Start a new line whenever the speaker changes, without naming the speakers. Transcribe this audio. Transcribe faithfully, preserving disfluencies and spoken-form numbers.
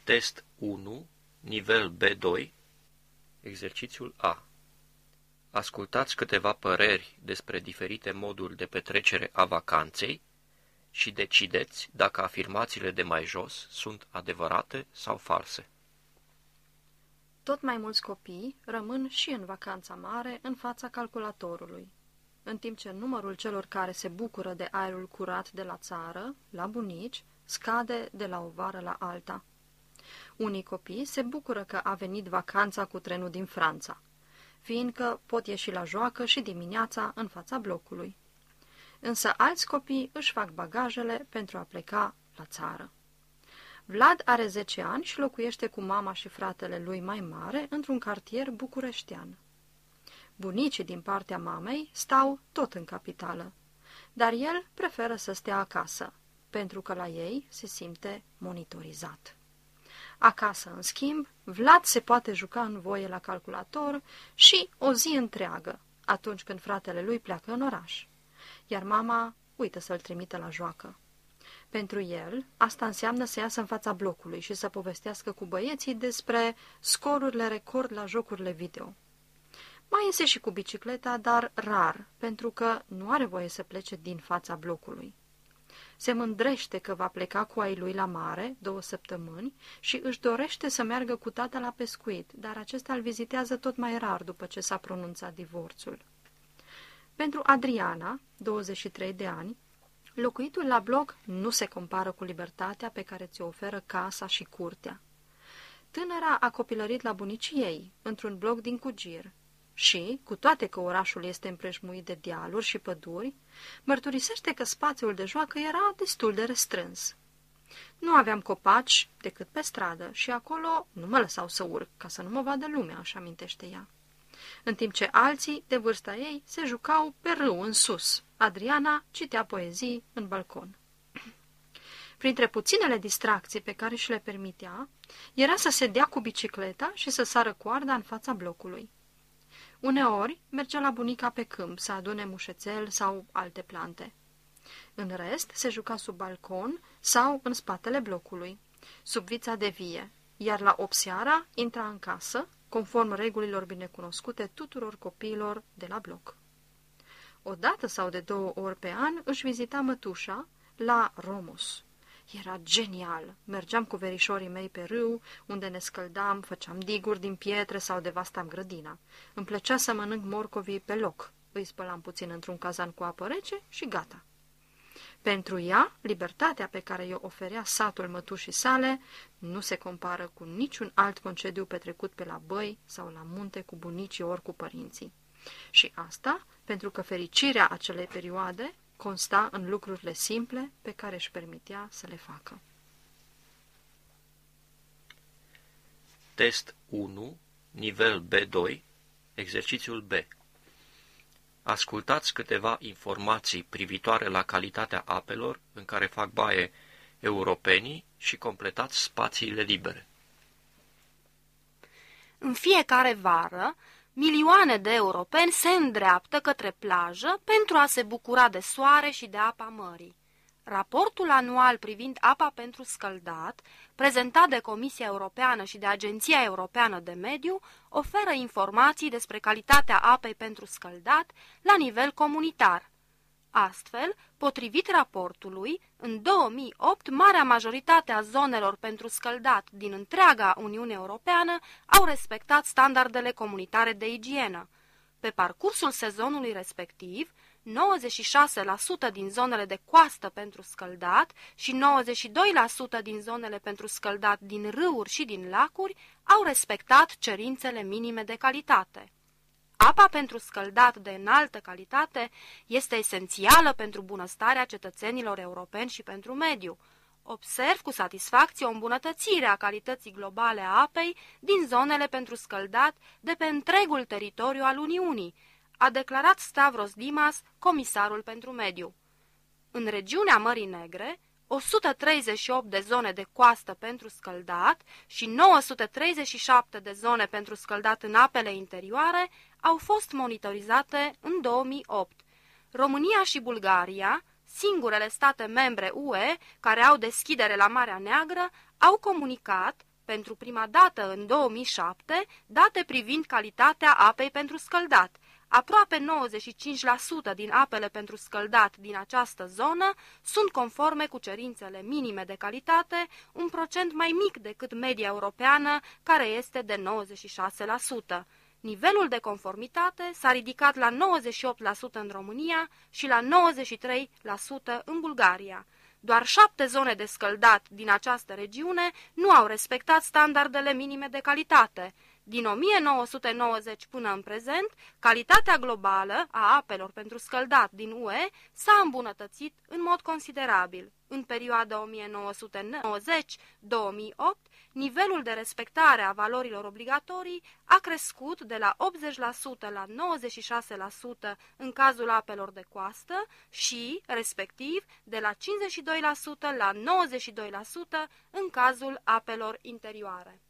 Test unu, nivel B doi, exercițiul A. Ascultați câteva păreri despre diferite moduri de petrecere a vacanței și decideți dacă afirmațiile de mai jos sunt adevărate sau false.
Tot mai mulți copii rămân și în vacanța mare în fața calculatorului, în timp ce numărul celor care se bucură de aerul curat de la țară, la bunici, scade de la o vară la alta. Unii copii se bucură că a venit vacanța cu trenul din Franța, fiindcă pot ieși la joacă și dimineața în fața blocului. Însă alți copii își fac bagajele pentru a pleca la țară. Vlad are zece ani și locuiește cu mama și fratele lui mai mare într-un cartier bucureștean. Bunicii din partea mamei stau tot în capitală, dar el preferă să stea acasă, pentru că la ei se simte monitorizat. Acasă, în schimb, Vlad se poate juca în voie la calculator și o zi întreagă, atunci când fratele lui pleacă în oraș, iar mama uită să-l trimită la joacă. Pentru el, asta înseamnă să iasă în fața blocului și să povestească cu băieții despre scorurile record la jocurile video. Mai iese și cu bicicleta, dar rar, pentru că nu are voie să plece din fața blocului. Se mândrește că va pleca cu ai lui la mare două săptămâni și își dorește să meargă cu tata la pescuit, dar acesta îl vizitează tot mai rar după ce s-a pronunțat divorțul. Pentru Adriana, douăzeci și trei de ani, locuitul la bloc nu se compară cu libertatea pe care ți-o oferă casa și curtea. Tânăra a copilărit la bunicii ei, într-un bloc din Cugir, și, cu toate că orașul este împrejmuit de dealuri și păduri, mărturisește că spațiul de joacă era destul de restrâns. Nu aveam copaci decât pe stradă și acolo nu mă lăsau să urc, ca să nu mă vadă lumea, așa amintește ea. În timp ce alții, de vârsta ei, se jucau pe râu în sus. Adriana citea poezii în balcon. Printre puținele distracții pe care și le permitea, era să se dea cu bicicleta și să sară coarda în fața blocului. Uneori mergea la bunica pe câmp să adune mușețel sau alte plante. În rest, se juca sub balcon sau în spatele blocului, sub vița de vie, iar la opt seara intra în casă, conform regulilor binecunoscute tuturor copiilor de la bloc. O dată sau de două ori pe an își vizita mătușa la Romus. Era genial! Mergeam cu verișorii mei pe râu, unde ne scăldam, făceam diguri din pietre sau devastam grădina. Îmi plăcea să mănânc morcovii pe loc. Îi spălam puțin într-un cazan cu apă rece și gata. Pentru ea, libertatea pe care i-o oferea satul mătușii sale nu se compară cu niciun alt concediu petrecut pe la băi sau la munte cu bunicii ori cu părinții. Și asta pentru că fericirea acelei perioade consta în lucrurile simple pe care își permitea să le facă.
Test unu, nivel B doi, exercițiul B. Ascultați câteva informații privitoare la calitatea apelor în care fac baie europenii și completați spațiile libere.
În fiecare vară, milioane de europeni se îndreaptă către plajă pentru a se bucura de soare și de apa mării. Raportul anual privind apa pentru scăldat, prezentat de Comisia Europeană și de Agenția Europeană de Mediu, oferă informații despre calitatea apei pentru scăldat la nivel comunitar. Astfel, potrivit raportului, în două mii opt, marea majoritate a zonelor pentru scăldat din întreaga Uniune Europeană au respectat standardele comunitare de igienă. Pe parcursul sezonului respectiv, nouăzeci și șase la sută din zonele de coastă pentru scăldat și nouăzeci și doi la sută din zonele pentru scăldat din râuri și din lacuri au respectat cerințele minime de calitate. Apa pentru scăldat de înaltă calitate este esențială pentru bunăstarea cetățenilor europeni și pentru mediu. Observ cu satisfacție o îmbunătățire a calității globale a apei din zonele pentru scăldat de pe întregul teritoriu al Uniunii, a declarat Stavros Dimas, comisarul pentru mediu. În regiunea Mării Negre, o sută treizeci și opt de zone de coastă pentru scăldat și nouă sute treizeci și șapte de zone pentru scăldat în apele interioare au fost monitorizate în două mii opt. România și Bulgaria, singurele state membre U E care au deschidere la Marea Neagră, au comunicat, pentru prima dată în două mii șapte date privind calitatea apei pentru scăldat. Aproape nouăzeci și cinci la sută din apele pentru scăldat din această zonă sunt conforme cu cerințele minime de calitate, un procent mai mic decât media europeană, care este de nouăzeci și șase la sută. Nivelul de conformitate s-a ridicat la nouăzeci și opt la sută în România și la nouăzeci și trei la sută în Bulgaria. Doar șapte zone de scăldat din această regiune nu au respectat standardele minime de calitate. Din o mie nouă sute nouăzeci până în prezent, calitatea globală a apelor pentru scăldat din U E s-a îmbunătățit în mod considerabil. În perioada o mie nouă sute nouăzeci - două mii opt, nivelul de respectare a valorilor obligatorii a crescut de la optzeci la sută la nouăzeci și șase la sută în cazul apelor de coastă și, respectiv, de la cincizeci și doi la sută la nouăzeci și doi la sută în cazul apelor interioare.